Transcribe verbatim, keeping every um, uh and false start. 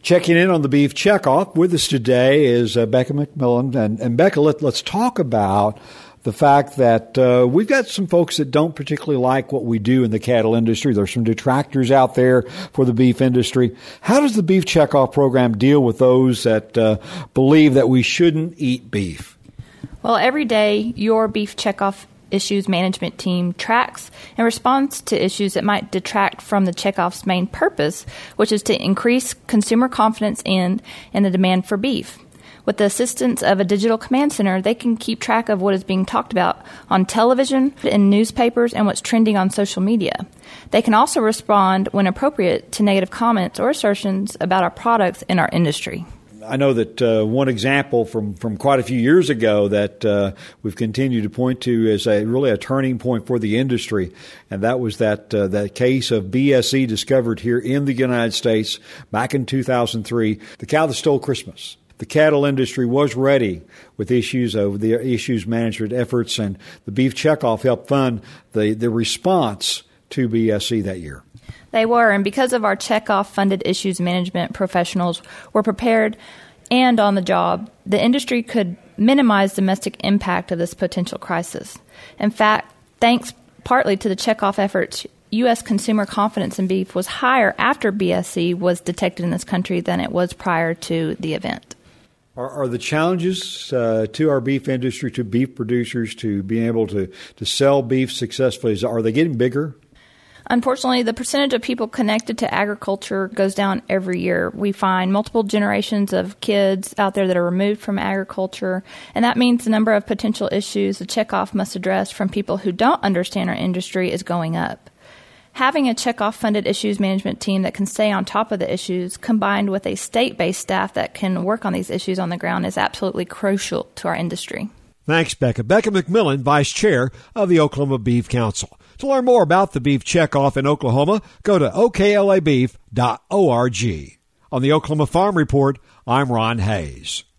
Checking in on the Beef Checkoff with us today is uh, Becca McMillan. And, and Becca, let, let's talk about the fact that uh, we've got some folks that don't particularly like what we do in the cattle industry. There's some detractors out there for the beef industry. How does the Beef Checkoff program deal with those that uh, believe that we shouldn't eat beef? Well, every day, your Beef Checkoff Issues Management Team tracks and responds to issues that might detract from the checkoff's main purpose, which is to increase consumer confidence in and the demand for beef. With the assistance of a digital command center, they can keep track of what is being talked about on television, in newspapers, and what's trending on social media. They can also respond, when appropriate, to negative comments or assertions about our products in our industry. I know that uh, one example from, from quite a few years ago that uh, we've continued to point to as a really a turning point for the industry, and that was that uh, that case of B S E discovered here in the United States back in two thousand three, the cow that stole Christmas. The cattle industry was ready with issues of the issues management efforts, and the Beef Checkoff helped fund the, the response to B S E that year. They were, and because of our checkoff-funded issues management professionals were prepared and on the job, the industry could minimize domestic impact of this potential crisis. In fact, thanks partly to the checkoff efforts, U S consumer confidence in beef was higher after B S E was detected in this country than it was prior to the event. Are, are the challenges uh, to our beef industry, to beef producers, to being able to, to sell beef successfully, are they getting bigger? Unfortunately, the percentage of people connected to agriculture goes down every year. We find multiple generations of kids out there that are removed from agriculture, and that means the number of potential issues the checkoff must address from people who don't understand our industry is going up. Having a checkoff-funded issues management team that can stay on top of the issues, combined with a state-based staff that can work on these issues on the ground, is absolutely crucial to our industry. Thanks, Becca. Becca McMillan, Vice Chair of the Oklahoma Beef Council. To learn more about the Beef Checkoff in Oklahoma, go to O K L A beef dot org. On the Oklahoma Farm Report, I'm Ron Hayes.